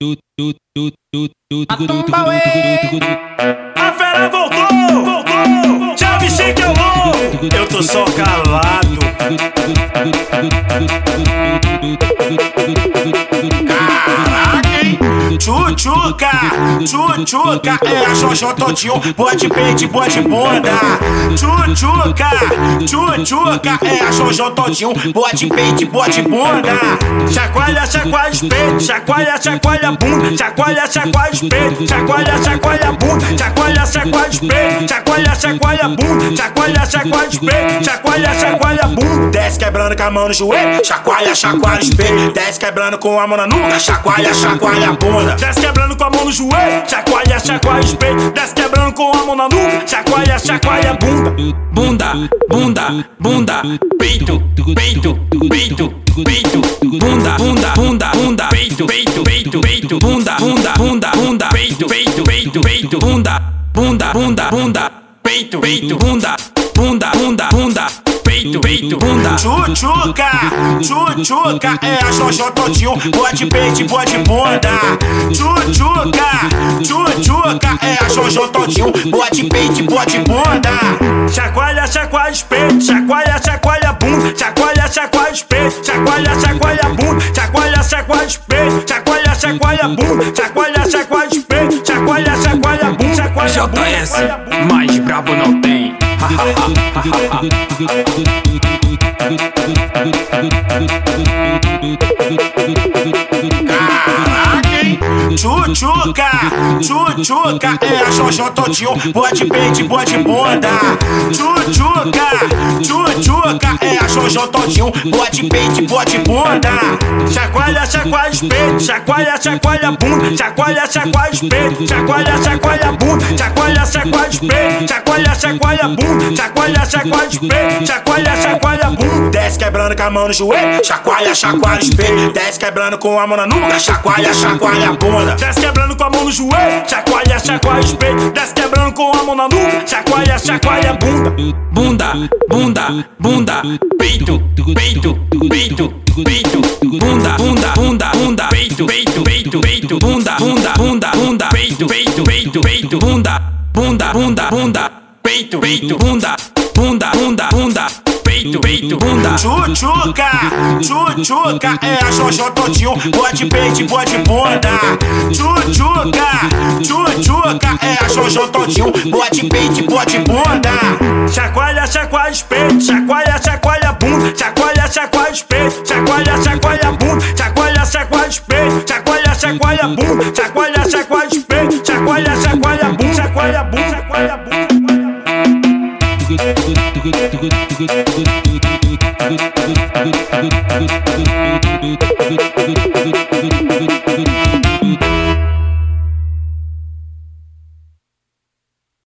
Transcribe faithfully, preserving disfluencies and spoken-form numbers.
A fera voltou, voltou. Já me sei que eu vou. Eu tô só calado. Caraca, hein? Tchutchuca, tchutchuca, é a Xoxó todinho, bote peito, bote bunda. Tchutchuca, tchutchuca, é a Xoxó todinho, bote peito, bote bunda. Chacoalha, chacoalha os peitos, chacoalha, chacoalha bunda, chacoalha, chacoalha os peitos, chacoalha, chacoalha bunda, chacoalha, chacoalha os peitos, chacoalha, chacoalha bunda, chacoalha, chacoalha os peitos, chacoalha, chacoalha bunda. Desce quebrando com a mão no joelho, chacoalha, chacoalha os peitos, desce quebrando com a mão na nuca, chacoalha, chacoalha a bunda. Desce quebrando com a mão no joelho, chacoalha, chacoalha os peitos, desce quebrando com a mão na nuca, chacoalha, chacoalha a bunda. Bunda, bunda, bunda, peito, peito, peito, peito, bunda, bunda, bunda, bunda, peito, peito, peito, peito, bunda, bunda, bunda, bunda, peito, peito, peito, peito, bunda, bunda, bunda, bunda, peito, peito, bunda, bunda, bunda, bunda, peito, peito, bunda. Tchutchuca, tchutchuca, é a Xoxó todinho, bote peito, bote bunda. Tchutchuca, tchutchuca, é a Xoxó todinho, bote peito, bote bunda. Chacoalha, chacoalha os peitos, chacoalha, chacoalha a bunda, chacoalha, chacoalha os peitos, chacoalha, chacoalha a bunda, chacoalha, chacoalha os peitos, chacoalha, chacoalha a bunda, chacoalha, chacoalha os peitos, chacoalha, chacoalha a bunda, chacoalha a bunda. J S, mais brabo não tem. Caraca, hein? Tchutchuca, tchutchuca, é a Xoxó todinho, bote peito, bote bunda. Tchutchuca, tchutchuca, é a Xoxó todinho, bote peito, bote bunda. Chacoalha, chacoalha os peitos, chacoalha, chacoalha a bunda, chacoalha, chacoalha os peitos, chacoalha, chacoalha a bunda, chacoalha, chacoalha os peitos, chacoalha, chacoalha a bunda, chacoalha, chacoalha os peitos, chacoalha, chacoalha a bunda. Desce quebrando com a mão no joelho, chacoalha, chacoalha os peitos, desce quebrando com a mão na nuca, chacoalha, chacoalha a bunda. Desce quebrando com a mão no joelho, chacoalha, chacoalha os peitos, desce quebrando com a mão na nuca, chacoalha, chacoalha a bunda. Bunda, bunda, bunda, peito, peito, peito, peito, bunda, bunda, bunda, bunda, peito, peito, peito, peito, bunda, bunda, bunda, bunda, peito, peito, peito, peito, bunda, bunda, bunda, bunda, peito, peito, bunda, bunda, bunda, bunda, peito, peito, bunda. Tchutchuca, tchutchuca, é a Xoxó todinho, bote peito, bote bunda. Tchutchuca, tchutchuca, é a Xoxó todinho, bote peito, bote bunda. Chacoalha, chacoalha os peitos, chacoalha, chacoalha a bunda, chacoalha, chacoalha os peitos, chacoalha, chacoalha a bunda, chacoalha, chacoalha os peitos, chacoalha, chacoalha a bunda, chacoalha, chacoalha os peitos, chacoalha, chacoalha a bunda, chacoalha a bunda, chacoalha a bunda.